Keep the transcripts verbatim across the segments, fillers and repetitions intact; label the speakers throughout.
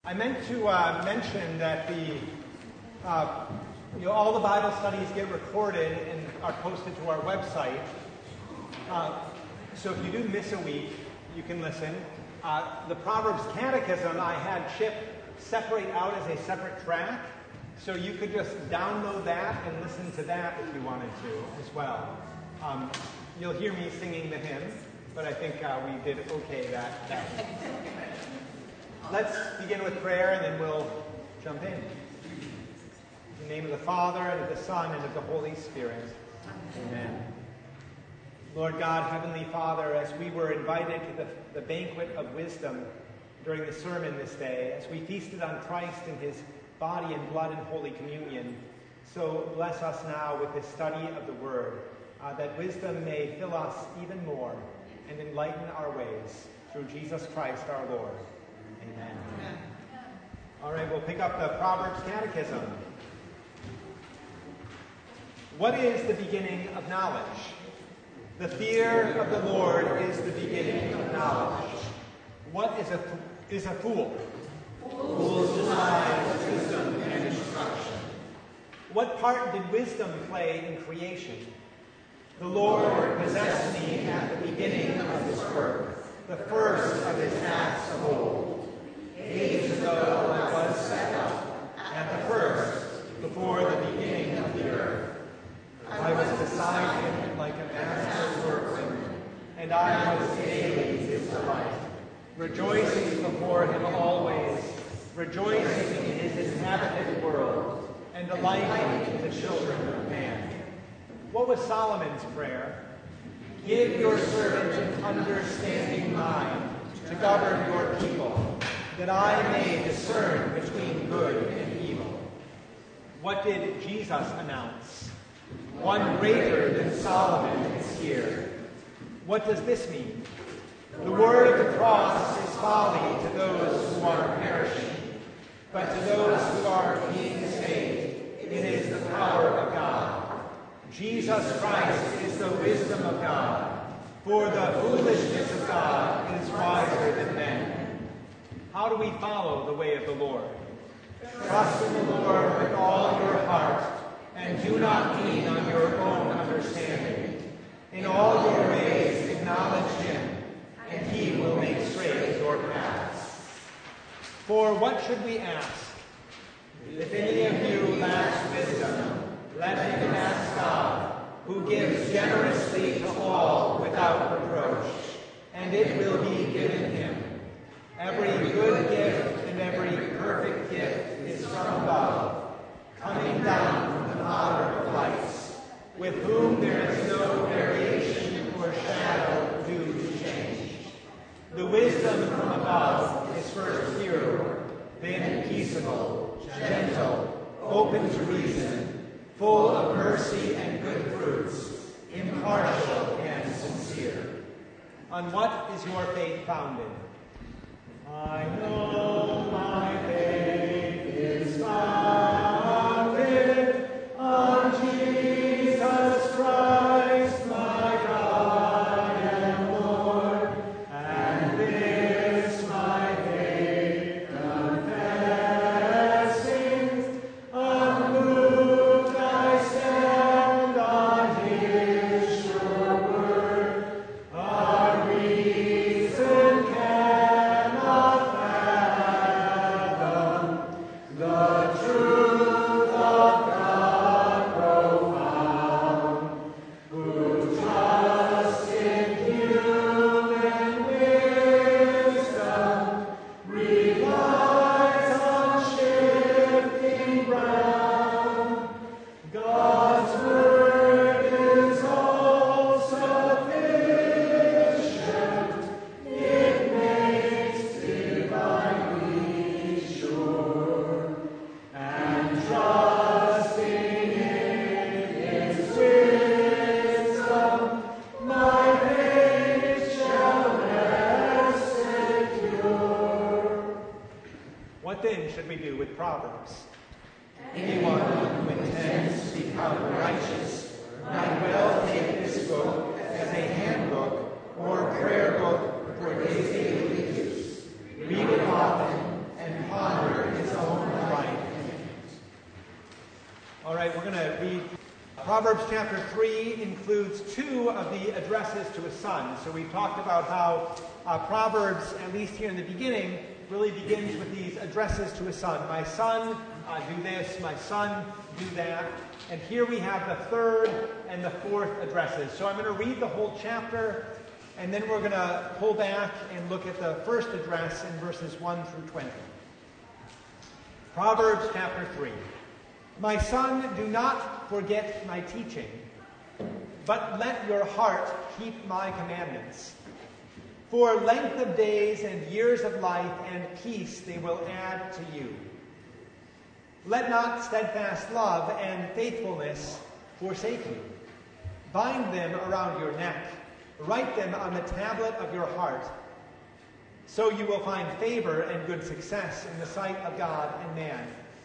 Speaker 1: I meant to uh, mention that the uh, you know, all the Bible studies get recorded and are posted to our website. Uh, so if you do miss a week, you can listen. Uh, the Proverbs Catechism, I had Chip separate out as a separate track, so you could just download that and listen to that if you wanted to as well. Um, you'll hear me singing the hymn, but I think uh, we did okay that, that week. Let's begin with prayer, and then we'll jump in. In the name of the Father, and of the Son, and of the Holy Spirit. Amen. Lord God, Heavenly Father, as we were invited to the, the banquet of wisdom during the sermon this day, as we feasted on Christ and his body and blood in Holy Communion, so bless us now with the study of the Word, uh, that wisdom may fill us even more and enlighten our ways, through Jesus Christ our Lord. Amen. Amen. All right, we'll pick up the Proverbs Catechism. What is the beginning of knowledge? The fear of the Lord is the beginning of knowledge. What is a, is a fool?
Speaker 2: Fools despise wisdom and instruction.
Speaker 1: What part did wisdom play in creation?
Speaker 2: The Lord possessed me at the beginning of his work, the first of his acts of old. Ages ago I was set up, at the first, before the beginning of the earth. I was beside him like a master's workman, and I was daily his delight, rejoicing before him always, rejoicing in his inhabited world, and delighting in the children of man.
Speaker 1: What was Solomon's prayer?
Speaker 2: Give your servant an understanding mind to govern your people, that I may discern between good and evil.
Speaker 1: What did Jesus announce?
Speaker 2: One greater than Solomon is here.
Speaker 1: What does this mean?
Speaker 2: The word of the cross is folly to those who are perishing, but to those who are being saved, it is the power of God. Jesus Christ is the wisdom of God, for the foolishness of God is wiser than men.
Speaker 1: How do we follow the way of the Lord?
Speaker 2: Trust in the Lord with all your heart, and do not lean on your own understanding. In all your ways acknowledge him, and he will make straight your paths.
Speaker 1: For what should we ask?
Speaker 2: If any of you lacks wisdom, let him ask God, who gives generously to all without reproach, and it will be given him. Every good gift and every perfect gift is from above, coming down from the Father of lights, with whom there is no variation or shadow due to change. The wisdom from above is first pure, then peaceable, gentle, open to reason, full of mercy and good fruits, impartial and sincere.
Speaker 1: On what is your faith founded?
Speaker 2: I know my faith is founded on Jesus Christ, my God and Lord, and this my faith confessing, unmoved I stand on his sure word. Our reason cannot fathom the truth of God profound, who trust in human wisdom, relies on shifting ground. God's word is all sufficient, it makes divinely sure, and trusting in his wisdom, my faith shall rest secure.
Speaker 1: What then should we do with Proverbs?
Speaker 2: Anyone who intends to become righteous might well take this book as a handbook or prayer book for his daily use. Read it often and ponder
Speaker 1: Proverbs chapter three includes two of the addresses to a son. So we talked about how uh, Proverbs, at least here in the beginning, really begins with these addresses to a son. My son, uh, do this. My son, do that. And here we have the third and the fourth addresses. So I'm going to read the whole chapter, and then we're going to pull back and look at the first address in verses one through twenty. Proverbs chapter three. My son, do not forget my teaching, but let your heart keep my commandments. For length of days and years of life and peace they will add to you. Let not steadfast love and faithfulness forsake you. Bind them around your neck. Write them on the tablet of your heart. So you will find favor and good success in the sight of God and man.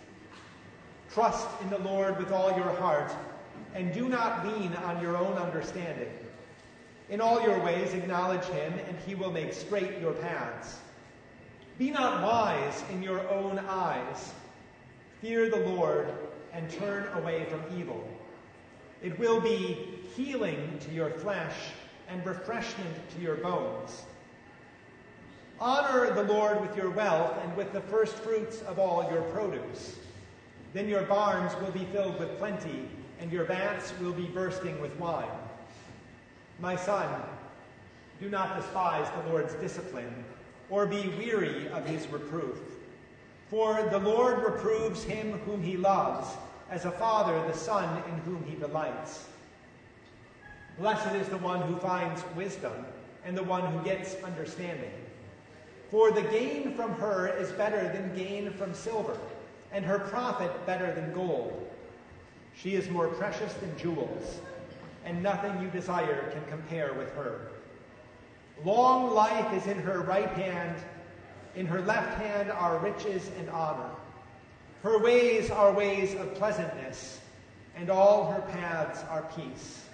Speaker 1: Trust in the Lord with all your heart, and do not lean on your own understanding. In all your ways acknowledge him, and he will make straight your paths. Be not wise in your own eyes. Fear the Lord, and turn away from evil. It will be healing to your flesh, and refreshment to your bones. Honor the Lord with your wealth, and with the first fruits of all your produce. Then your barns will be filled with plenty, and your vats will be bursting with wine. My son, do not despise the Lord's discipline, or be weary of his reproof. For the Lord reproves him whom he loves, as a father the son in whom he delights. Blessed is the one who finds wisdom, and the one who gets understanding. For the gain from her is better than gain from silver, and her profit better than gold. She is more precious than jewels, and nothing you desire can compare with her. Long life is in her right hand, in her left hand are riches and honor. Her ways are ways of pleasantness, and all her paths are peace.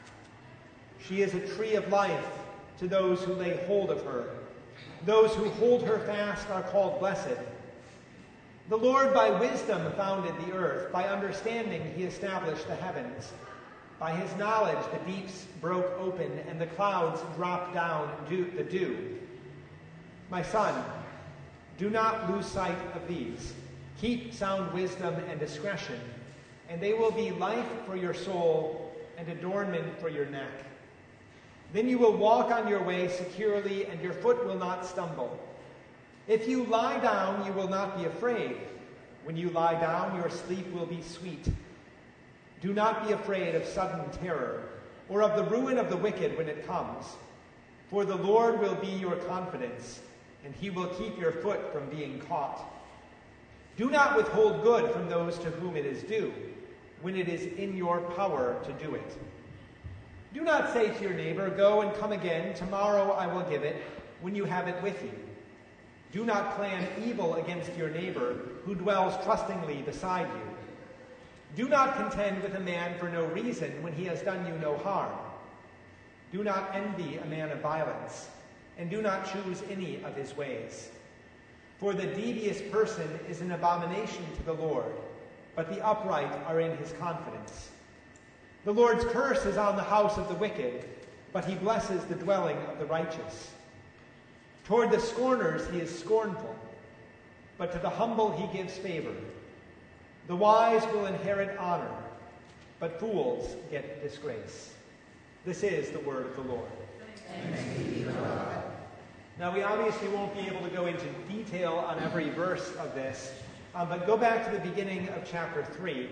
Speaker 1: She is a tree of life to those who lay hold of her. Those who hold her fast are called blessed. The Lord by wisdom founded the earth. By understanding he established the heavens. By his knowledge the deeps broke open, and the clouds dropped down dew, the dew. My son, do not lose sight of these. Keep sound wisdom and discretion, and they will be life for your soul and adornment for your neck. Then you will walk on your way securely, and your foot will not stumble. If you lie down, you will not be afraid. When you lie down, your sleep will be sweet. Do not be afraid of sudden terror, or of the ruin of the wicked when it comes. For the Lord will be your confidence, and he will keep your foot from being caught. Do not withhold good from those to whom it is due, when it is in your power to do it. Do not say to your neighbor, go and come again, tomorrow I will give it, when you have it with you. Do not plan evil against your neighbor, who dwells trustingly beside you. Do not contend with a man for no reason when he has done you no harm. Do not envy a man of violence, and do not choose any of his ways. For the devious person is an abomination to the Lord, but the upright are in his confidence. The Lord's curse is on the house of the wicked, but he blesses the dwelling of the righteous. Toward the scorners he is scornful, but to the humble he gives favor. The wise will inherit honor, but fools get disgrace. This is the word of the Lord.
Speaker 2: Thanks be to God.
Speaker 1: Now, we obviously won't be able to go into detail on every verse of this, um, but go back to the beginning of chapter three.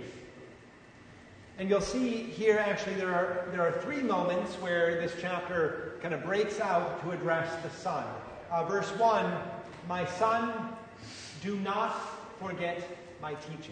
Speaker 1: And you'll see here, actually, there are, there are three moments where this chapter kind of breaks out to address the son. Uh, verse one, my son, do not forget my teaching.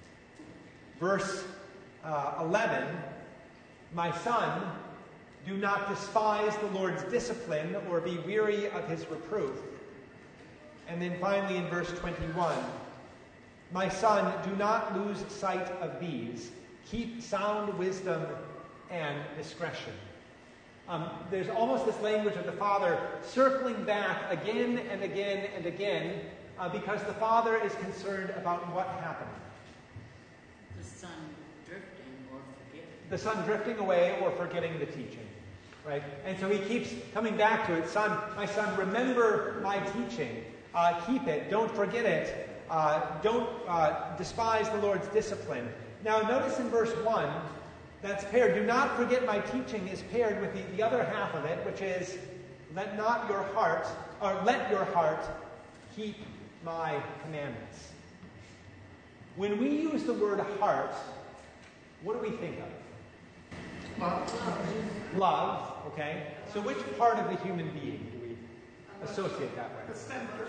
Speaker 1: Verse uh, eleven, my son, do not despise the Lord's discipline or be weary of his reproof. And then finally in verse twenty-one, my son, do not lose sight of these. Keep sound wisdom and discretion. Um, there's almost this language of the father circling back again and again and again uh, because the father is concerned about what happened.
Speaker 3: The son drifting or forgetting.
Speaker 1: the son drifting away or forgetting the teaching, right? And so he keeps coming back to it. Son, my son, remember my teaching. Uh, keep it. Don't forget it. Uh, don't uh, despise the Lord's discipline. Now notice in verse one, that's paired. Do not forget my teaching is paired with the, the other half of it, which is let not your heart, or let your heart keep my commandments. When we use the word heart, what do we think of?
Speaker 3: Love.
Speaker 1: Love, okay. So which part of the human being do we associate that with?
Speaker 3: The center.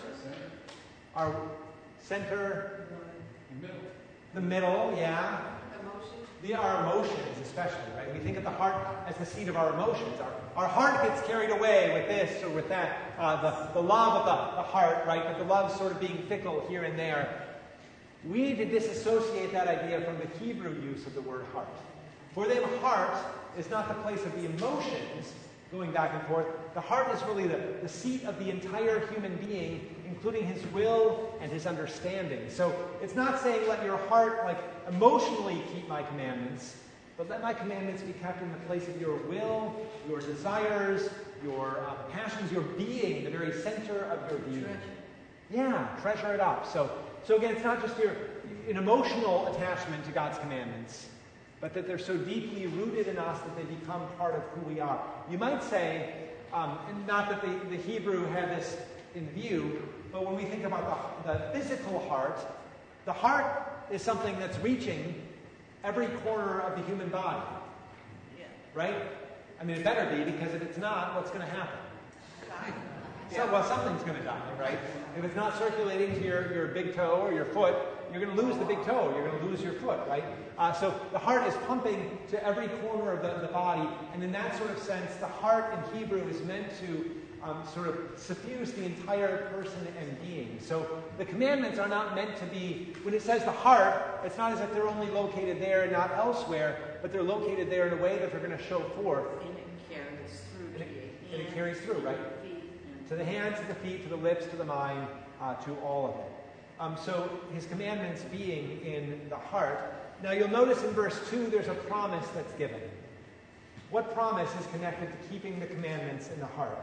Speaker 1: Our center,
Speaker 3: The middle.
Speaker 1: the middle, yeah.
Speaker 4: Emotions.
Speaker 1: The, our emotions, especially, right? We think of the heart as the seat of our emotions. Our, our heart gets carried away with this or with that. Uh, the, the love of the, the heart, right? But the love sort of being fickle here and there. We need to disassociate that idea from the Hebrew use of the word heart. For them, heart is not the place of the emotions going back and forth. The heart is really the, the seat of the entire human being, including his will and his understanding. So it's not saying let your heart like emotionally keep my commandments, but let my commandments be kept in the place of your will, your desires, your uh, passions, your being, the very center of your being.
Speaker 4: Treasure.
Speaker 1: Yeah, treasure it up. So, so again, it's not just your an emotional attachment to God's commandments, but that they're so deeply rooted in us that they become part of who we are. You might say, um, and not that the, the Hebrew had this in view, but when we think about the, the physical heart, the heart is something that's reaching every corner of the human body,
Speaker 4: Yeah.
Speaker 1: right? I mean, it better be, because if it's not, what's going to happen?
Speaker 4: God.
Speaker 1: So, well, something's going to die, right? If it's not circulating to your, your big toe or your foot, you're going to lose the big toe. You're going to lose your foot, right? Uh, so the heart is pumping to every corner of the, the body. And in that sort of sense, the heart in Hebrew is meant to um, sort of suffuse the entire person and being. So the commandments are not meant to be, when it says the heart, it's not as if they're only located there and not elsewhere, but they're located there in a way that they're going to show forth.
Speaker 4: And it carries through
Speaker 1: And
Speaker 4: to
Speaker 1: it,
Speaker 4: your
Speaker 1: and it
Speaker 4: hands,
Speaker 1: carries through, right?
Speaker 4: feet, and
Speaker 1: To the hands, to the feet, to the lips, to the mind, uh, to all of it. Um, so his commandments being in the heart. Now you'll notice in verse two there's a promise that's given. What promise is connected to keeping the commandments in the heart?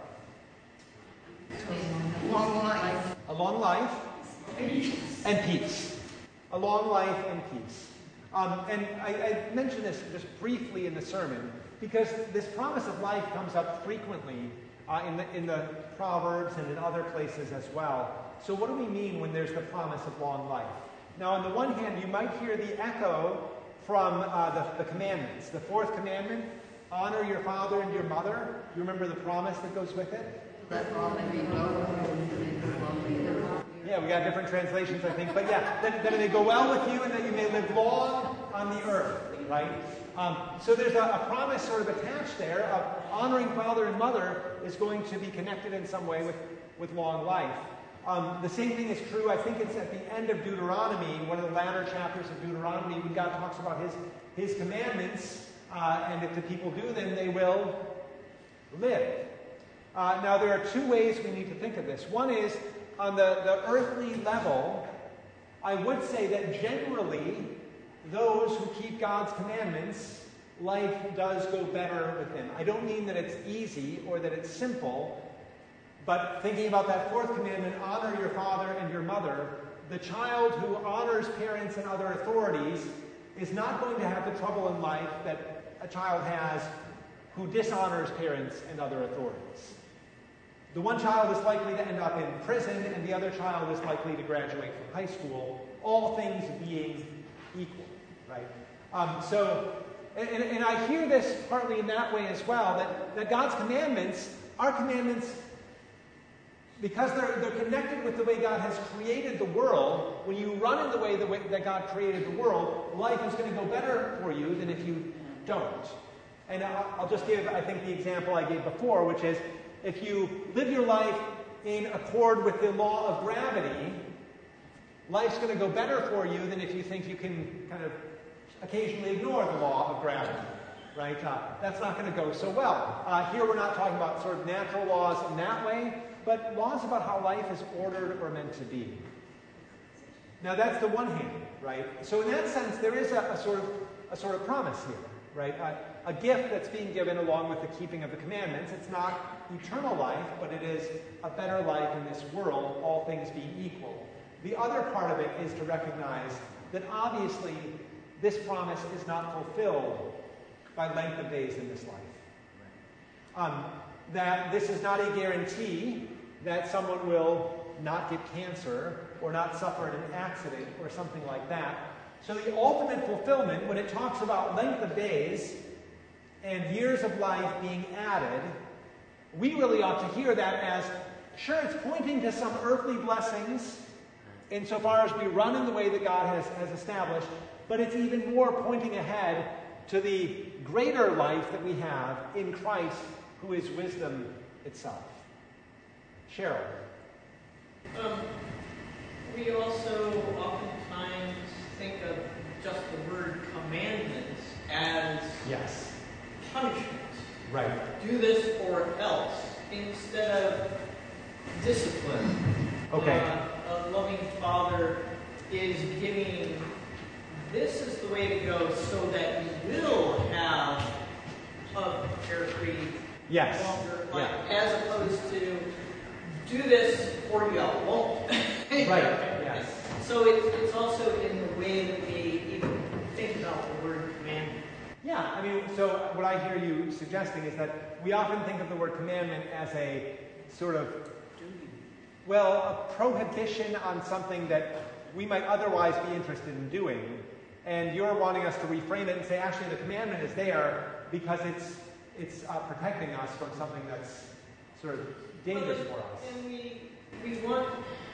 Speaker 3: Long life.
Speaker 1: A long life and peace. A long life and peace. Um, and I, I mentioned this just briefly in the sermon because this promise of life comes up frequently uh, in, the, in the Proverbs and in other places as well. So what do we mean when there's the promise of long life? Now, on the one hand, you might hear the echo from uh, the, the commandments. The fourth commandment, honor your father and your mother. You remember the promise that goes with it?
Speaker 3: Let all that be well.
Speaker 1: Yeah, we got different translations, I think. But yeah, that, that it may go well with you and that you may live long on the earth, right? Um, so there's a, a promise sort of attached there of honoring father and mother is going to be connected in some way with, with long life. Um, the same thing is true, I think it's at the end of Deuteronomy, one of the latter chapters of Deuteronomy, when God talks about his, his commandments, uh, and if the people do them, they will live. Uh, now, there are two ways we need to think of this. One is, on the, the earthly level, I would say that generally, those who keep God's commandments, life does go better with them. I don't mean that it's easy or that it's simple, but thinking about that fourth commandment, honor your father and your mother, the child who honors parents and other authorities is not going to have the trouble in life that a child has who dishonors parents and other authorities. The one child is likely to end up in prison, and the other child is likely to graduate from high school, all things being equal, right? Um, so, and, and I hear this partly in that way as well, that, that God's commandments, our commandments, because they're, they're connected with the way God has created the world, when you run in the way, the way that God created the world, life is going to go better for you than if you don't. And I'll, I'll just give, I think, the example I gave before, which is, if you live your life in accord with the law of gravity, life's going to go better for you than if you think you can kind of occasionally ignore the law of gravity, right? Uh, that's not going to go so well. Uh, here we're not talking about sort of natural laws in that way, but laws about how life is ordered or meant to be. Now that's the one hand, right? So in that sense, there is a, a sort of a sort of promise here. right? A, a gift that's being given along with the keeping of the commandments. It's not eternal life, but it is a better life in this world, all things being equal. The other part of it is to recognize that obviously this promise is not fulfilled by length of days in this life. Um, that this is not a guarantee that someone will not get cancer or not suffer in an accident or something like that. So the ultimate fulfillment, when it talks about length of days and years of life being added, we really ought to hear that as, sure, it's pointing to some earthly blessings insofar as we run in the way that God has, has established, but it's even more pointing ahead to the greater life that we have in Christ, who is wisdom itself. Cheryl.
Speaker 5: Um, we also oftentimes think of just the word commandments as
Speaker 1: Yes.
Speaker 5: punishment.
Speaker 1: Right.
Speaker 5: Do this or else, instead of discipline.
Speaker 1: Okay.
Speaker 5: Uh, a loving father is giving, this is the way to go so that you will have a carefree,
Speaker 1: Yes.
Speaker 5: longer life,
Speaker 1: Yeah.
Speaker 5: as opposed to do this or you won't.
Speaker 1: Right. Yes.
Speaker 5: So it's, it's also in the way that we even think about the word commandment.
Speaker 1: Yeah, I mean, so what I hear you suggesting is that we often think of the word commandment as a sort of, well, a prohibition on something that we might otherwise be interested in doing. And you're wanting us to reframe it and say, actually, the commandment is there because it's it's uh, protecting us from something that's sort of dangerous for us.
Speaker 5: And we, we want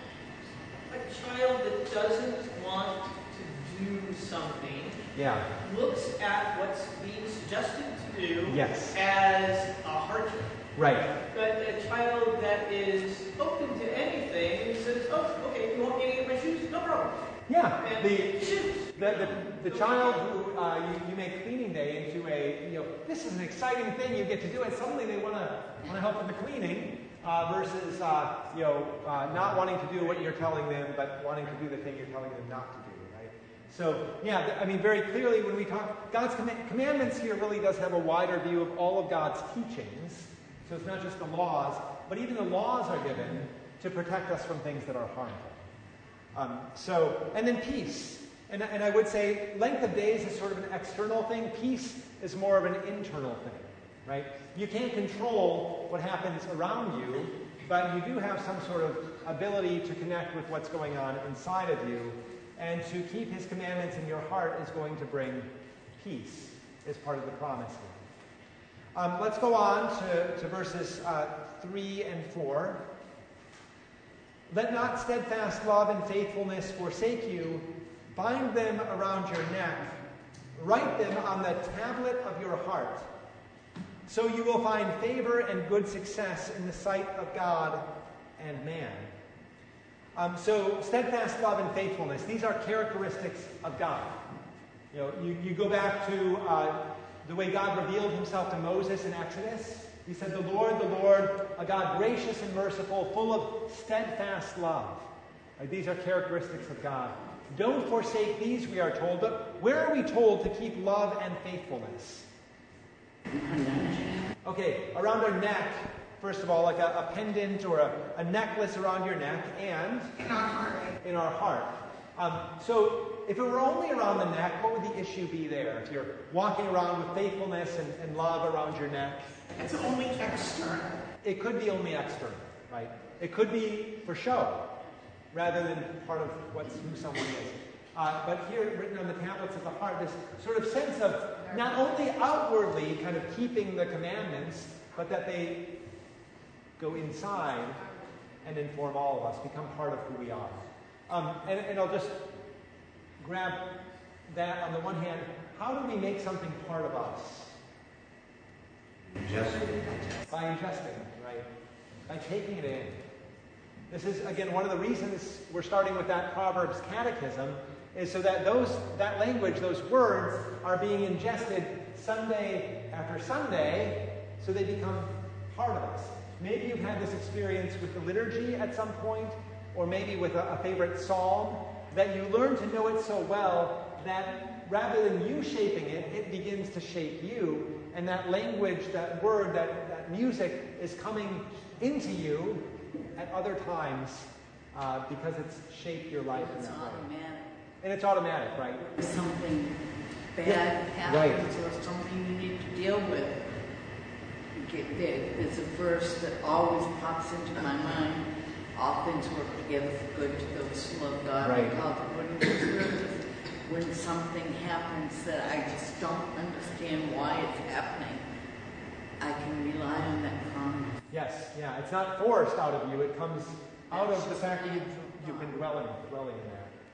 Speaker 5: a child that doesn't want to do something,
Speaker 1: Yeah.
Speaker 5: looks at what's being suggested to do
Speaker 1: Yes.
Speaker 5: as a hardship.
Speaker 1: Right.
Speaker 5: But a child that is open to anything says, oh, okay, you want me to get my shoes? No problem.
Speaker 1: Yeah.
Speaker 5: And
Speaker 1: The
Speaker 5: shoes.
Speaker 1: the, the, the child who uh, you, you make cleaning day into a, you know, this is an exciting thing, you get to do it, suddenly they want to want to help with the cleaning uh, versus, uh, you know, uh, not wanting to do what you're telling them, but wanting to do the thing you're telling them not to do, right? So, yeah, th- I mean, very clearly when we talk, God's com- commandments here really does have a wider view of all of God's teachings. So it's not just the laws, but even the laws are given to protect us from things that are harmful. Um, so, and then peace. And, and I would say length of days is sort of an external thing. Peace is more of an internal thing, right? You can't control what happens around you, but you do have some sort of ability to connect with what's going on inside of you. And to keep his commandments in your heart is going to bring peace as part of the promise here. Um, let's go on to, to verses uh, three and four. Let not steadfast love and faithfulness forsake you. Bind them around your neck. Write them on the tablet of your heart. So you will find favor and good success in the sight of God and man. Um, so steadfast love and faithfulness, these are characteristics of God. You know, you, you go back to uh, the way God revealed himself to Moses in Exodus. He said, the Lord, the Lord, a God gracious and merciful, full of steadfast love. Right, these are characteristics of God. Don't forsake these, we are told. But where are we told to keep love and faithfulness? Okay, around our neck, first of all, like a, a pendant or a, a necklace around your neck, and
Speaker 3: In our heart.
Speaker 1: in our heart. Um, so if it were only around the neck, what would the issue be there? If you're walking around with faithfulness and, and love around your neck,
Speaker 3: It's only external.
Speaker 1: it could be only external, right? It could be for show, rather than part of what's who someone is. Uh, but here, written on the tablets of the heart, this sort of sense of not only outwardly kind of keeping the commandments, but that they go inside and inform all of us, become part of who we are. Um, and, and I'll just grab that on the one hand. How do we make something part of us?
Speaker 2: Ingesting.
Speaker 1: By ingesting, right? By taking it in. This is, again, one of the reasons we're starting with that Proverbs catechism, is so that those that language, those words, are being ingested Sunday after Sunday, so they become part of us. Maybe you've had this experience with the liturgy at some point, or maybe with a, a favorite psalm, that you learn to know it so well that rather than you shaping it, it begins to shape you. And that language, that word, that, that music is coming into you at other times uh, because it's shaped your life in
Speaker 4: It's
Speaker 1: that way.
Speaker 4: automatic.
Speaker 1: And it's automatic, right?
Speaker 4: Something bad
Speaker 1: Yeah, right.
Speaker 4: happens or something you need to deal with. Get there. There's a verse that always pops into my mind. All things work together for good to those who love God.
Speaker 1: Right.
Speaker 4: And called according to His purpose. When something happens that I just don't understand why it's happening, I can rely on that promise.
Speaker 1: Yes, yeah. It's not forced out of you. It comes out of the fact that you've, you've been dwelling, dwelling in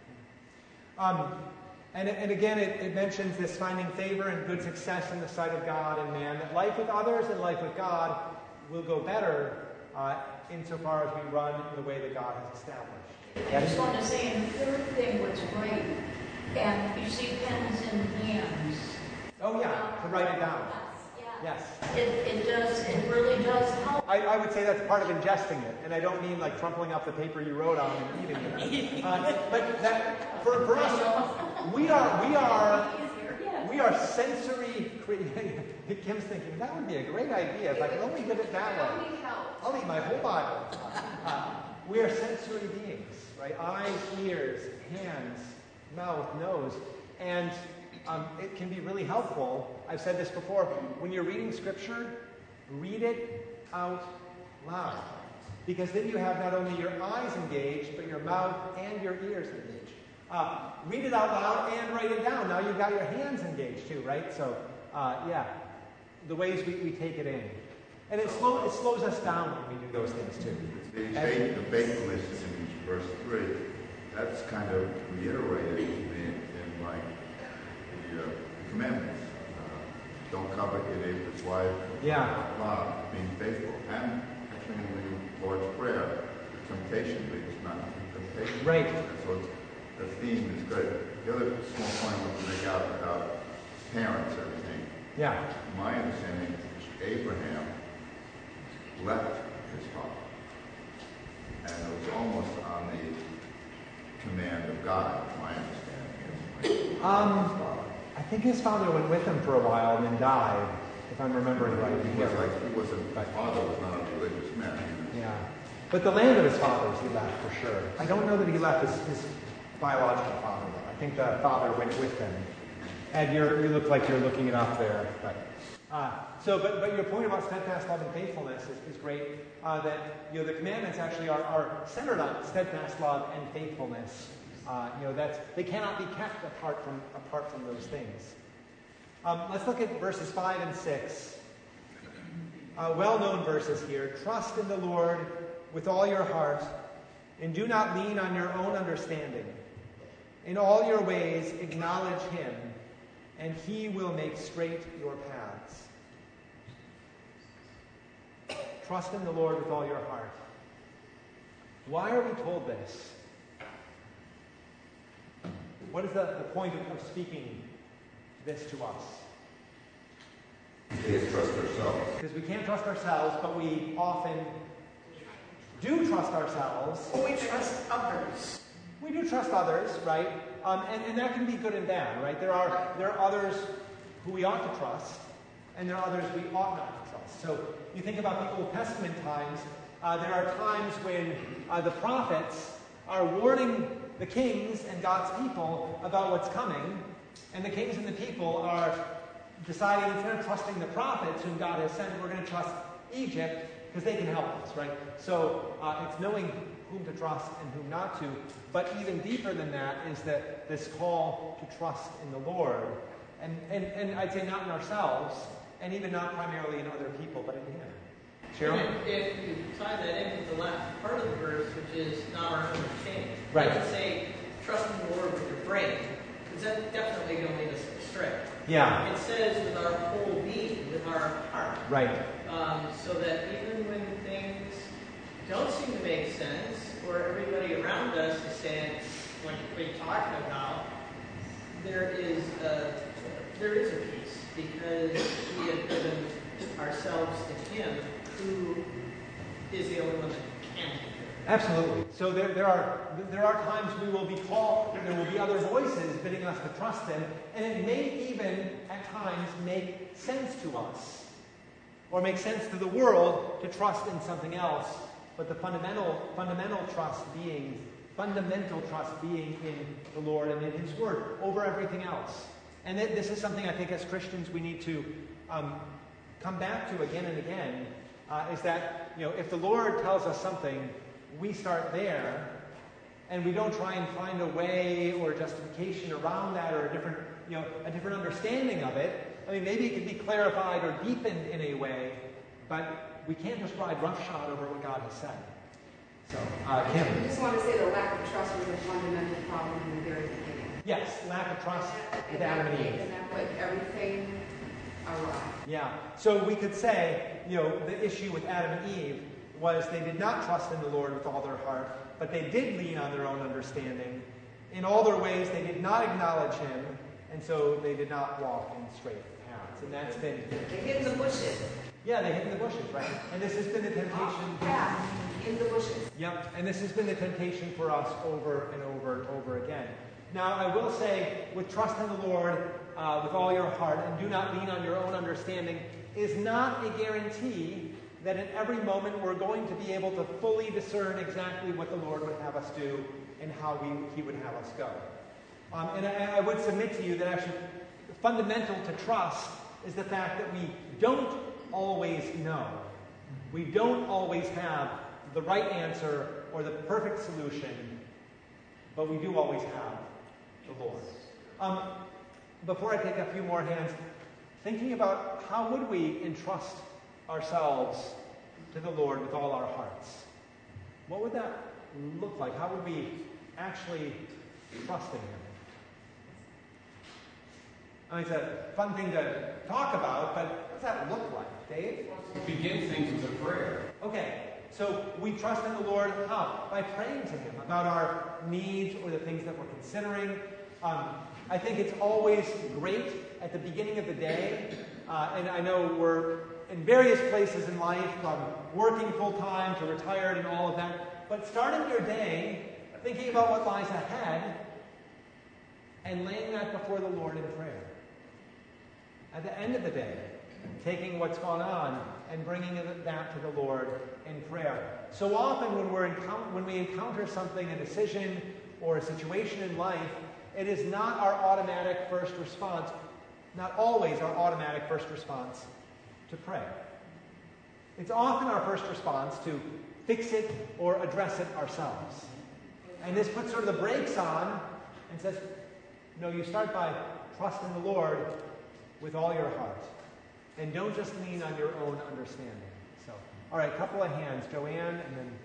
Speaker 1: that. Um, and, and again, it, it mentions this finding favor and good success in the sight of God and man, that life with others and life with God will go better uh, insofar as we run in the way that God has established.
Speaker 6: I just want to say, and the third thing was great, and you see pens in hands.
Speaker 1: Oh yeah, to write it down. Yes.
Speaker 6: It, it does, it really does help.
Speaker 1: I, I would say that's part of ingesting it, and I don't mean like crumpling up the paper you wrote on and eating it. Uh, but that, for, for us, we are, we are, we are sensory creative. Kim's thinking, that would be a great idea if I could only get it that way. I'll eat my whole Bible. Uh, we are sensory beings, right? Eyes, ears, hands, mouth, nose. And um, it can be really helpful. I've said this before. When you're reading Scripture, read it out loud. Because then you have not only your eyes engaged, but your mouth and your ears engaged. Uh, read it out loud and write it down. Now you've got your hands engaged too, right? So, uh, yeah, the ways we, we take it in. And it, slow, it slows us down when we do those things too.
Speaker 7: The, faith, the faithfulness in verse three, that's kind of reiterated in, in like the uh, commandments. Uh, don't covet your neighbor's wife.
Speaker 1: Yeah.
Speaker 7: Love, being faithful. And actually in the Lord's Prayer, the temptation leads not to temptation.
Speaker 1: Right.
Speaker 7: And so the theme is good. The other small point I want to make out about parents, everything.
Speaker 1: Yeah.
Speaker 7: My understanding is Abraham left his father. And it was almost on the command of God, my understanding.
Speaker 1: Um, I think his father went with him for a while and then died, if I'm remembering right.
Speaker 7: He was like, he was a, his father was not a religious man.
Speaker 1: Yeah. But the land of his fathers he left for sure. I don't know that he left his, his biological father, though. I think the father went with them. Ed, you're, you look like you're looking it up there. But, uh, so, but, but your point about steadfast love and faithfulness is, is great. Uh, that you know the commandments actually are, are centered on steadfast love and faithfulness. Uh, you know that's they cannot be kept apart from apart from those things. Um, let's look at verses five and six. Uh, well-known verses here. Trust in the Lord with all your heart, and do not lean on your own understanding. In all your ways acknowledge Him, and He will make straight your paths. Trust in the Lord with all your heart. Why are we told this? What is the, the point of, of speaking this to us?
Speaker 7: We can't trust ourselves.
Speaker 1: Because we can't trust ourselves, but we often do trust ourselves.
Speaker 3: We trust others.
Speaker 1: We do trust others, right? Um, and, and that can be good and bad, right? There are there are others who we ought to trust, and there are others we ought not to trust. So you think about the Old Testament times, uh, there are times when uh, the prophets are warning the kings and God's people about what's coming, and the kings and the people are deciding instead of trusting the prophets whom God has sent, we're going to trust Egypt because they can help us, right? So uh, it's knowing whom to trust and whom not to. But even deeper than that is that this call to trust in the Lord. And, and, and I'd say not in ourselves, and even not primarily in other people, but in Him. Cheryl?
Speaker 5: And if, if you tie that into the last part of the verse, which is not our own understanding,
Speaker 1: Right.
Speaker 5: it doesn't say trust in the Lord with your brain, because that's definitely going to lead us astray.
Speaker 1: Yeah.
Speaker 5: It says with our whole being, with our heart.
Speaker 1: Right.
Speaker 5: Um, so that even when things don't seem to make sense, or everybody around us is saying, what are you talking about? There is a, there is a peace, because we have given ourselves to Him, who is the only one that can do it.
Speaker 1: Absolutely. So there, there are there are times we will be called, there will be other voices bidding us to trust Him, and it may even at times make sense to us, or make sense to the world to trust in something else. But the fundamental fundamental trust being fundamental trust being in the Lord and in His Word over everything else. And th- this is something I think as Christians we need to um, come back to again and again. Uh, is that you know if the Lord tells us something, we start there, and we don't try and find a way or justification around that, or a different, you know, a different understanding of it. I mean, maybe it can be clarified or deepened in a way, but we can't just ride roughshod over what God has said. So, uh, Kim.
Speaker 3: I just want to say the lack of trust was a fundamental problem in the very beginning.
Speaker 1: Yes, lack of trust with
Speaker 3: And
Speaker 1: Adam
Speaker 3: that-
Speaker 1: and Eve.
Speaker 3: And that put everything awry.
Speaker 1: Yeah. So we could say, you know, the issue with Adam and Eve was they did not trust in the Lord with all their heart, but they did lean on their own understanding. In all their ways, they did not acknowledge Him, and so they did not walk in straight paths. And that's been...
Speaker 3: They hid in the bushes.
Speaker 1: Yeah, they hid in the bushes, right? And this has been the temptation...
Speaker 3: Yeah, in the bushes.
Speaker 1: Yep, and this has been the temptation for us over and over and over again. Now, I will say, with trust in the Lord uh, with all your heart, and do not lean on your own understanding, is not a guarantee that in every moment we're going to be able to fully discern exactly what the Lord would have us do and how we, He would have us go. Um, and I, I would submit to you that actually fundamental to trust is the fact that we don't always know. We don't always have the right answer or the perfect solution, but we do always have the Lord. Um, before I take a few more hands, thinking about how would we entrust ourselves to the Lord with all our hearts? What would that look like? How would we actually trust in Him? I mean, it's a fun thing to talk about, but what does that look like, Dave?
Speaker 8: Begin things with a prayer.
Speaker 1: Okay, so we trust in the Lord how? By praying to Him about our needs or the things that we're considering. Um, I think it's always great at the beginning of the day, uh, and I know we're in various places in life, from working full-time to retired and all of that, but starting your day thinking about what lies ahead and laying that before the Lord in prayer. At the end of the day, taking what's gone on and bringing that to the Lord in prayer. So often when, we're encou- when we encounter something, a decision or a situation in life, it is not our automatic first response, not always our automatic first response to pray. It's often our first response to fix it or address it ourselves. And this puts sort of the brakes on and says, no, you start by trusting the Lord with all your heart. And don't just lean on your own understanding. So, all right, a couple of hands. Joanne, and then...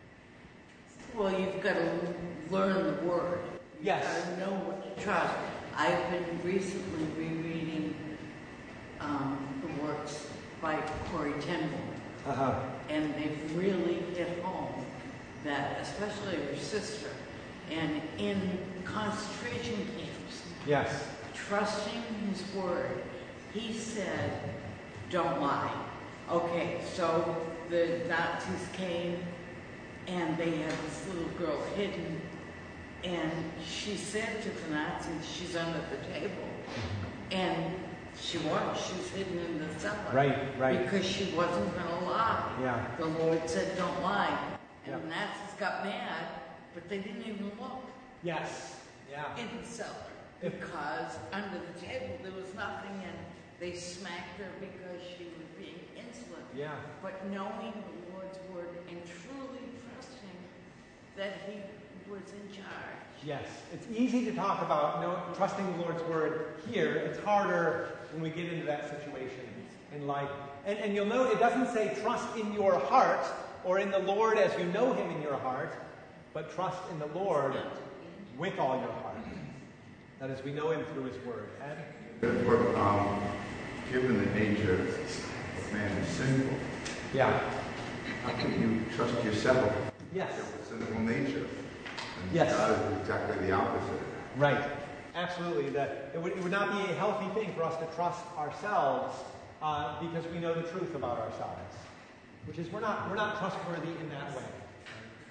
Speaker 4: Well, you've got to learn the Word.
Speaker 1: Yes.
Speaker 4: You've got to know what to trust. I've been recently rereading um, the works by Corey ten Boom.
Speaker 1: Uh-huh.
Speaker 4: And they've really hit home that, especially her sister, and in concentration camps,
Speaker 1: Yes.
Speaker 4: trusting His Word. He said, don't lie. Okay, so the Nazis came and they had this little girl hidden, and she said to the Nazis, she's under the table. And she was, she was hidden in the cellar.
Speaker 1: Right, right.
Speaker 4: Because she wasn't going to lie.
Speaker 1: Yeah.
Speaker 4: The Lord said, don't lie. And
Speaker 1: Yeah.
Speaker 4: the Nazis got mad, but they didn't even look
Speaker 1: Yes. Yeah.
Speaker 4: in the cellar.
Speaker 1: If-
Speaker 4: Because under the table there was nothing, and they smacked her because she was being insolent.
Speaker 1: Yeah.
Speaker 4: But knowing the Lord's word and truly trusting that He was in charge.
Speaker 1: Yes. It's easy to talk about no, trusting the Lord's word here. It's harder when we get into that situation in life. And, and you'll note it doesn't say trust in your heart or in the Lord as you know Him in your heart, but trust in the Lord with all your heart. That is, we know Him through His word. Ed?
Speaker 7: But, um, given the nature of man is sinful,
Speaker 1: Yeah.
Speaker 7: how can you trust yourself?
Speaker 1: Yes.
Speaker 7: With sinful nature. And
Speaker 1: Yes.
Speaker 7: God is exactly the opposite.
Speaker 1: Right. Absolutely. That it would, it would not be a healthy thing for us to trust ourselves uh, because we know the truth about ourselves, which is we're not we're not trustworthy in that way.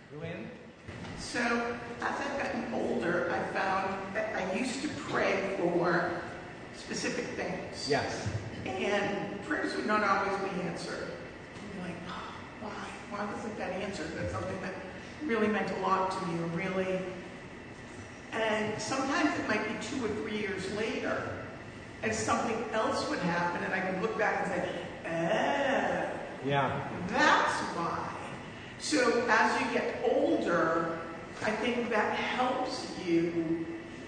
Speaker 1: Luann?
Speaker 9: So, as I've gotten older, I found that I used to pray for specific things.
Speaker 1: Yes.
Speaker 9: And prayers would not always be answered. I'd be like, oh, why? Why wasn't that answered? That's something that really meant a lot to me, or really. And sometimes it might be two or three years later, and something else would happen, and I could look back and say, ah,
Speaker 1: yeah,
Speaker 9: that's why. So as you get older, I think that helps you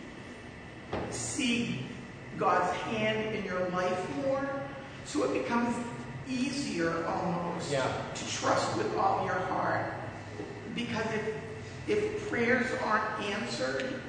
Speaker 9: see God's hand in your life more, so it becomes easier almost
Speaker 1: yeah.
Speaker 9: to trust with all your heart. Because if if prayers aren't answered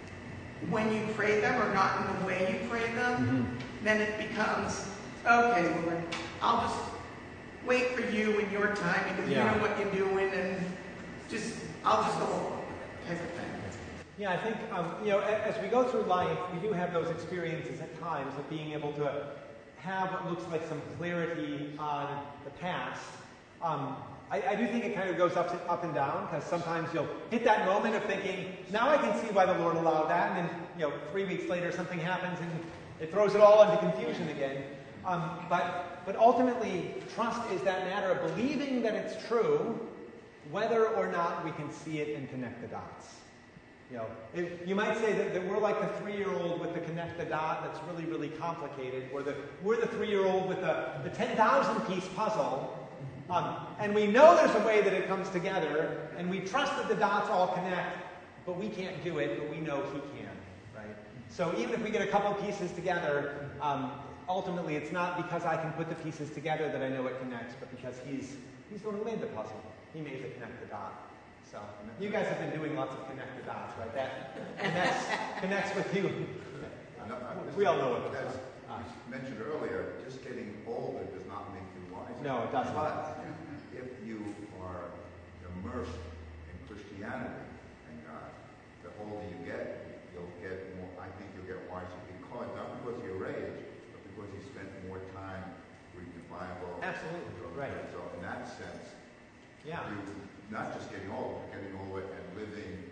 Speaker 9: when you pray them, or not in the way you pray them,
Speaker 1: mm-hmm. then
Speaker 9: it becomes, okay, Lord, I'll just wait for you in your time, because yeah. you know what you're doing, and just I'll just go along type of thing.
Speaker 1: Yeah, I think, um, you know, as we go through life, we do have those experiences at times of being able to have what looks like some clarity on the past. Um, I, I do think it kind of goes up, up and down, because sometimes you'll hit that moment of thinking, now I can see why the Lord allowed that, and then, you know, three weeks later something happens and it throws it all into confusion again. Um, but, but ultimately, trust is that matter of believing that it's true, whether or not we can see it and connect the dots. You know, if, you might say that, that we're like the three-year-old with the connect the dot that's really, really complicated, or the, we're the three-year-old with the, the ten thousand piece puzzle, um, and we know there's a way that it comes together, and we trust that the dots all connect, but we can't do it, but we know he can, right? So even if we get a couple pieces together, um, ultimately it's not because I can put the pieces together that I know it connects, but because he's, he's the one who made the puzzle. He made the connect the dot. So, you guys have been doing lots of connect the dots, right? That connects, connects with you.
Speaker 7: No, uh,
Speaker 1: we all know it.
Speaker 7: As uh, mentioned earlier, just getting older does not make you wiser.
Speaker 1: No, it doesn't.
Speaker 7: But if you are immersed in Christianity and God, the older you get, you'll get more, I think you'll get wiser, because, not because of your age, but because you spent more time reading the Bible.
Speaker 1: Absolutely, right.
Speaker 7: So in that sense,
Speaker 1: yeah.
Speaker 7: you not just getting older, but getting older and living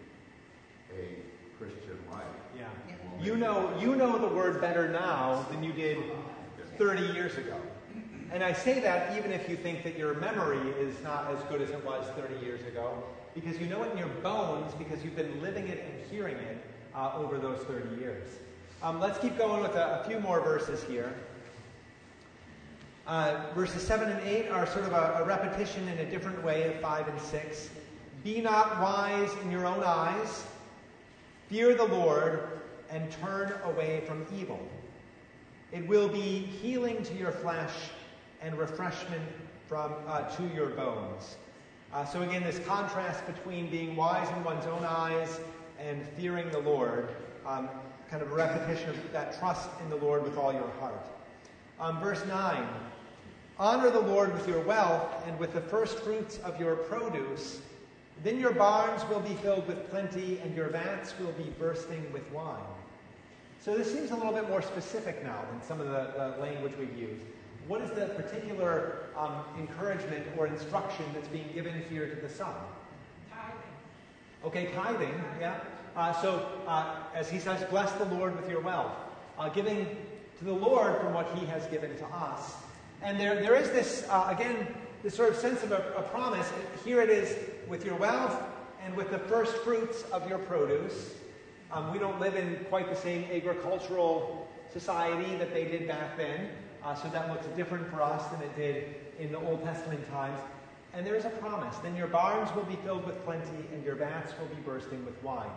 Speaker 7: a Christian life.
Speaker 1: Yeah. You know, you know the word better now than you did thirty years ago. And I say that even if you think that your memory is not as good as it was thirty years ago, because you know it in your bones, because you've been living it and hearing it uh, over those thirty years. Um, let's keep going with a, a few more verses here. Uh, verses seven and eight are sort of a, a repetition in a different way of five and six. Be not wise in your own eyes. Fear the Lord and turn away from evil. It will be healing to your flesh and refreshment from uh, to your bones. Uh, so again, this contrast between being wise in one's own eyes and fearing the Lord, um, kind of a repetition of that trust in the Lord with all your heart. Um, verse nine. Honor the Lord with your wealth and with the first fruits of your produce. Then your barns will be filled with plenty, and your vats will be bursting with wine. So this seems a little bit more specific now than some of the, the language we've used. What is the particular um, encouragement or instruction that's being given here to the son?
Speaker 6: Tithing.
Speaker 1: Okay, tithing, yeah. Uh, so, uh, as he says, bless the Lord with your wealth. Uh, giving to the Lord from what he has given to us. And there, there is this, uh, again, this sort of sense of a, a promise. Here it is with your wealth and with the first fruits of your produce. Um, we don't live in quite the same agricultural society that they did back then. Uh, so that looks different for us than it did in the Old Testament times. And there is a promise. Then your barns will be filled with plenty and your vats will be bursting with wine.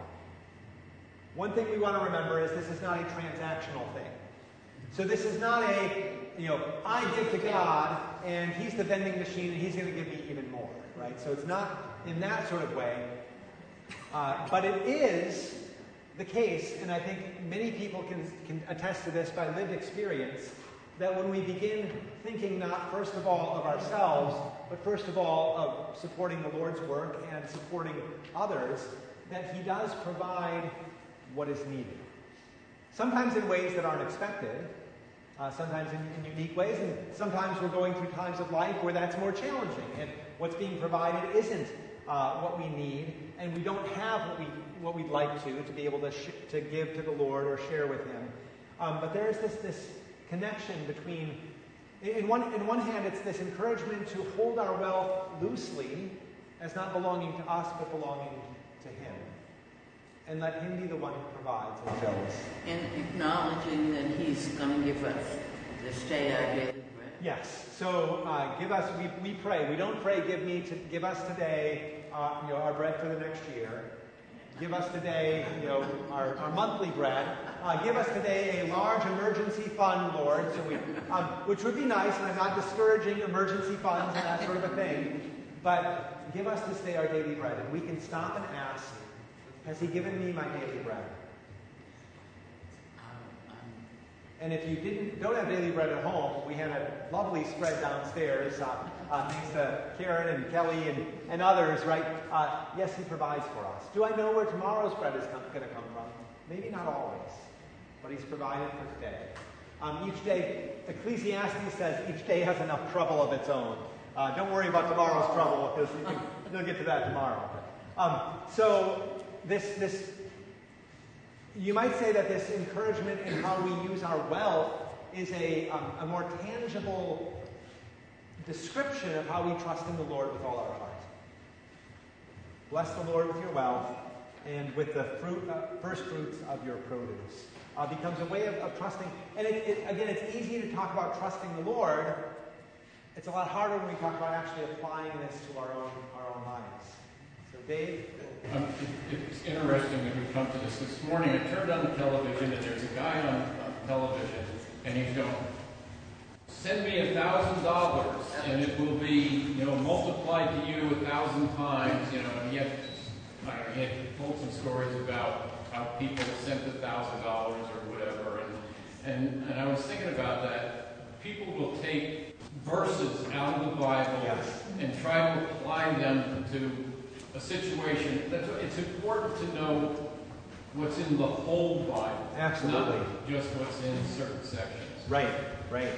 Speaker 1: One thing we want to remember is this is not a transactional thing. So this is not a, you know, I give to God, and he's the vending machine, and he's going to give me even more, right? So it's not in that sort of way. Uh, but it is the case, and I think many people can, can attest to this by lived experience, that when we begin thinking not first of all of ourselves, but first of all of supporting the Lord's work and supporting others, that he does provide what is needed. Sometimes in ways that aren't expected, Uh, sometimes in, in unique ways, and sometimes we're going through times of life where that's more challenging, and what's being provided isn't uh, what we need, and we don't have what we what we'd like to to be able to sh- to give to the Lord or share with Him. Um, but there is this this connection between, in one in one hand, it's this encouragement to hold our wealth loosely, as not belonging to us but belonging to Him, and let Him be the one who provides and fills.
Speaker 4: And acknowledging that He's going to give us this day our daily bread.
Speaker 1: Yes. So uh, give us. We, we pray. We don't pray. Give me to give us today. Uh, you know, our bread for the next year. Give us today. You know, our, our monthly bread. Uh, give us today a large emergency fund, Lord. So we, um, which would be nice. And I'm not discouraging emergency funds and that sort of a thing. But give us this day our daily bread, and we can stop and ask, has He given me my daily bread? And if you didn't don't have daily bread at home, we had a lovely spread downstairs, uh, uh, thanks to Karen and Kelly and, and others, right? Uh, yes, He provides for us. Do I know where tomorrow's bread is com- going to come from? Maybe not always, but He's provided for today. Um, each day, Ecclesiastes says each day has enough trouble of its own. Uh, don't worry about tomorrow's trouble, because you can, you'll get to that tomorrow. Um, so this this. You might say that this encouragement in how we use our wealth is a, um, a more tangible description of how we trust in the Lord with all our heart. Bless the Lord with your wealth, and with the fruit, uh, first fruits of your produce. Uh, becomes a way of, of trusting. And it, it, again, it's easy to talk about trusting the Lord. It's a lot harder when we talk about actually applying this to our own, our own lives. So Dave?
Speaker 8: Um, it, it's interesting that we come to this. This morning I turned on the television, and there's a guy on, on television, and he's going, send me a thousand dollars, and it will be, you know, multiplied to you a thousand times, you know, and he had, I don't know, he had told some stories about how people sent a thousand dollars or whatever, and, and, and I was thinking about that. People will take verses out of the Bible
Speaker 1: Yes.
Speaker 8: and try to apply them to a situation. That's, it's important to know what's in the whole Bible.
Speaker 1: Absolutely.
Speaker 8: Not just what's in certain sections.
Speaker 1: Right, right.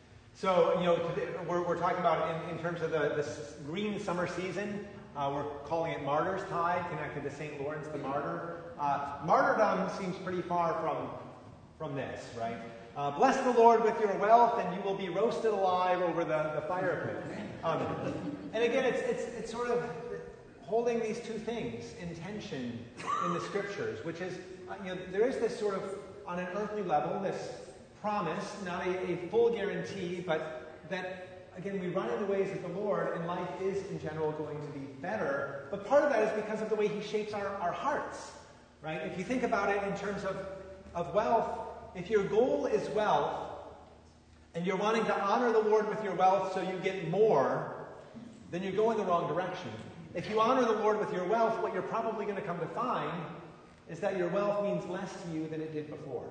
Speaker 1: So, you know, today we're, we're talking about in, in terms of the this green summer season, uh, we're calling it Martyr's Tide, connected to Saint Lawrence the Martyr. Uh, martyrdom seems pretty far from, from this, right? Uh, bless the Lord with your wealth, and you will be roasted alive over the, the fire pit. Um, and again, it's, it's, it's sort of holding these two things in tension in the Scriptures, which is, uh, you know, there is this sort of, on an earthly level, this promise, not a, a full guarantee, but that, again, we run in the ways of the Lord, and life is, in general, going to be better. But part of that is because of the way He shapes our, our hearts, right? If you think about it in terms of, of wealth, if your goal is wealth, and you're wanting to honor the Lord with your wealth so you get more, then you're going the wrong direction. If you honor the Lord with your wealth, what you're probably going to come to find is that your wealth means less to you than it did before.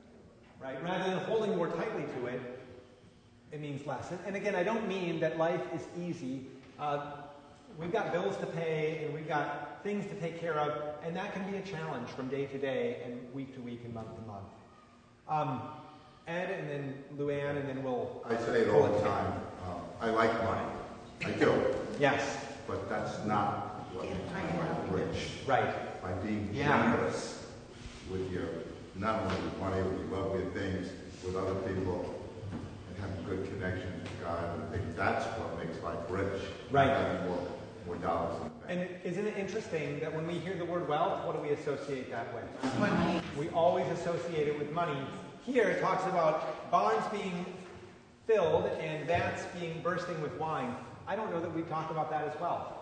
Speaker 1: Right? Rather than holding more tightly to it, it means less. And, and again, I don't mean that life is easy. Uh, we've got bills to pay, and we've got things to take care of, and that can be a challenge from day to day and week to week and month to month. Um, Ed, and then Luann, and then we'll...
Speaker 7: I say it all the time. Um, I like money. I do.
Speaker 1: Yes.
Speaker 7: But that's not what makes my life rich.
Speaker 1: Right.
Speaker 7: By being
Speaker 1: Yeah.
Speaker 7: generous with your, not only with money, with your love, with things, with other people, and having good connection with God. I think that's what makes life rich.
Speaker 1: Right.
Speaker 7: Not having more, more dollars in the bank.
Speaker 1: And isn't it interesting that when we hear the word wealth, what do we associate that with?
Speaker 9: Money.
Speaker 1: We always associate it with money. Here it talks about barns being filled and vats being bursting with wine. I don't know that we talk about that as well.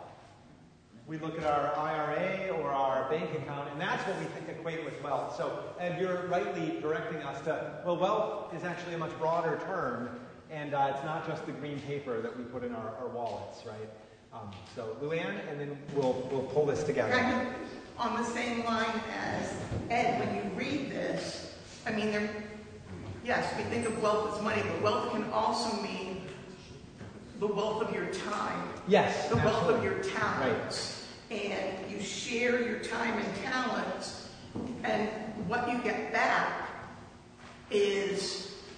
Speaker 1: We look at our I R A or our bank account, and that's what we think equate with wealth. So, and you're rightly directing us to, well, wealth is actually a much broader term, and uh, it's not just the green paper that we put in our, our wallets, right? Um, so, Luann, and then we'll we'll pull this together.
Speaker 9: Kind of on the same line as Ed, when you read this, I mean, there, yes, we think of wealth as money, but wealth can also mean the wealth of your time.
Speaker 1: Yes,
Speaker 9: the wealth
Speaker 1: absolutely.
Speaker 9: of your talents. Right. And you share your time and talents, and what you get back is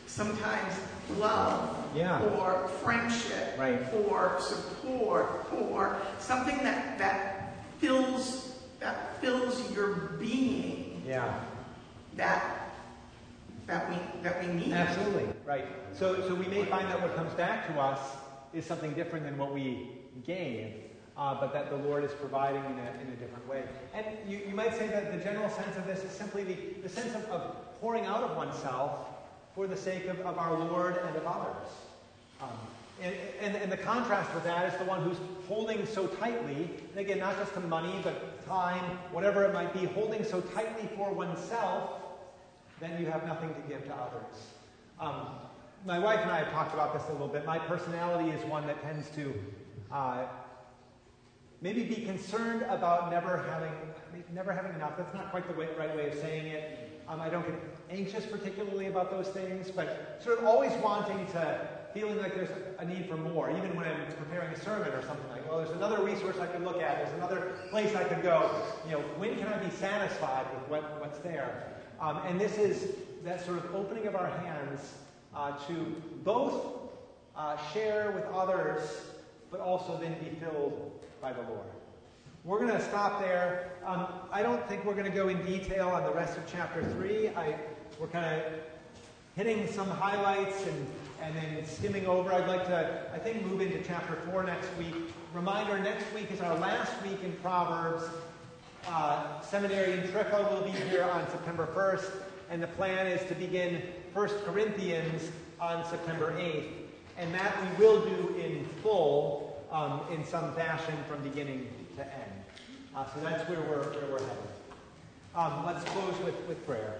Speaker 9: sometimes love,
Speaker 1: Yeah.
Speaker 9: or friendship,
Speaker 1: Right.
Speaker 9: or support, or something that, that fills that fills your being
Speaker 1: Yeah.
Speaker 9: that that we that we need.
Speaker 1: Absolutely. Right. So, so we may find that what comes back to us is something different than what we gave, uh, but that the Lord is providing in a, in a different way. And you, you might say that the general sense of this is simply the, the sense of, of pouring out of oneself for the sake of, of our Lord and of others. Um, and, and, and the contrast with that is the one who's holding so tightly, and again, not just to money, but time, whatever it might be, holding so tightly for oneself, then you have nothing to give to others. Um, my wife and I have talked about this a little bit. My personality is one that tends to uh, maybe be concerned about never having never having enough. That's not quite the way, right way of saying it. Um, I don't get anxious particularly about those things, but sort of always wanting to, feeling like there's a need for more, even when I'm preparing a sermon or something like, well, there's another resource I could look at, there's another place I could go. You know, when can I be satisfied with what, what's there? Um, and this is that sort of opening of our hands uh, to both uh, share with others, but also then be filled by the Lord. We're going to stop there. Um, I don't think we're going to go in detail on the rest of chapter three. I, we're kind of hitting some highlights and, and then skimming over. I'd like to, I think, move into chapter four next week. Reminder, next week is our last week in Proverbs. Uh, seminary in Trico will be here on September first, and the plan is to begin First Corinthians on September eighth. And that we will do in full, um, in some fashion, from beginning to end. Uh, so that's where we're, where we're headed. Um, let's close with, with prayer.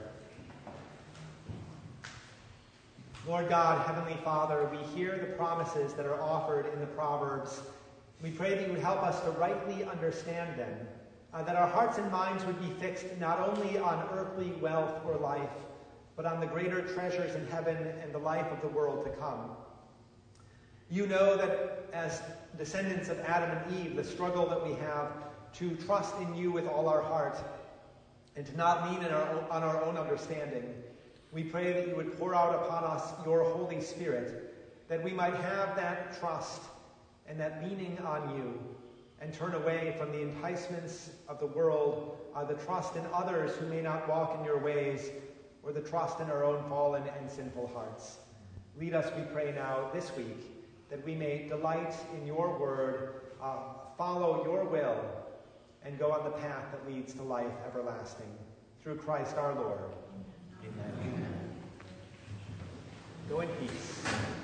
Speaker 1: Lord God, Heavenly Father, we hear the promises that are offered in the Proverbs. We pray that you would help us to rightly understand them, uh, that our hearts and minds would be fixed not only on earthly wealth or life, but on the greater treasures in heaven and the life of the world to come. You know that as descendants of Adam and Eve, the struggle that we have to trust in you with all our heart and to not lean in our own, on our own understanding. We pray that you would pour out upon us your Holy Spirit, that we might have that trust and that leaning on you, and turn away from the enticements of the world, uh, the trust in others who may not walk in your ways, or the trust in our own fallen and sinful hearts. Lead us, we pray now, this week, that we may delight in your word, uh, follow your will, and go on the path that leads to life everlasting. Through Christ our Lord. Amen. Amen. Go in peace.